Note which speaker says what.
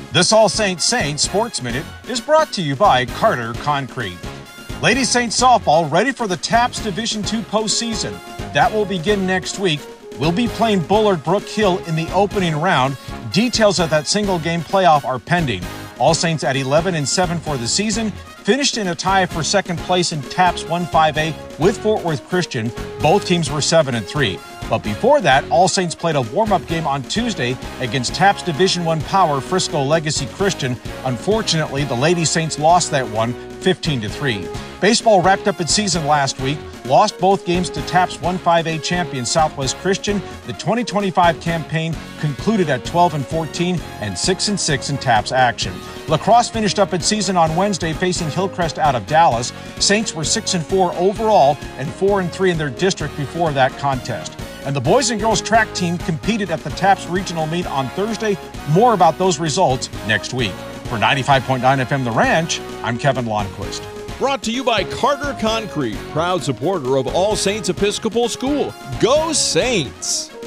Speaker 1: This All Saints Sports Minute is brought to you by Carter Concrete. Lady Saints softball ready for the TAPS Division II postseason. That will begin next week. We'll be playing Bullard Brook Hill in the opening round. Details of that single-game playoff are pending. All Saints at 11-7 for the season, finished in a tie for second place in TAPS 1-5A with Fort Worth Christian. Both teams were 7-3. But before that, All Saints played a warm-up game on Tuesday against TAPS Division I power Frisco Legacy Christian. Unfortunately, the Lady Saints lost that one 15-3. Baseball wrapped up its season last week, lost both games to TAPS 1-5A champion Southwest Christian. The 2025 campaign concluded at 12-14 and 6-6 in TAPS action. Lacrosse finished up its season on Wednesday facing Hillcrest out of Dallas. Saints were 6-4 overall and 4-3 in their district before that contest. And the boys and girls track team competed at the TAPS regional meet on Thursday. More about those results next week. For 95.9 FM The Ranch, I'm Kevin Lonnquist.
Speaker 2: Brought to you by Carter Concrete, proud supporter of All Saints Episcopal School. Go Saints!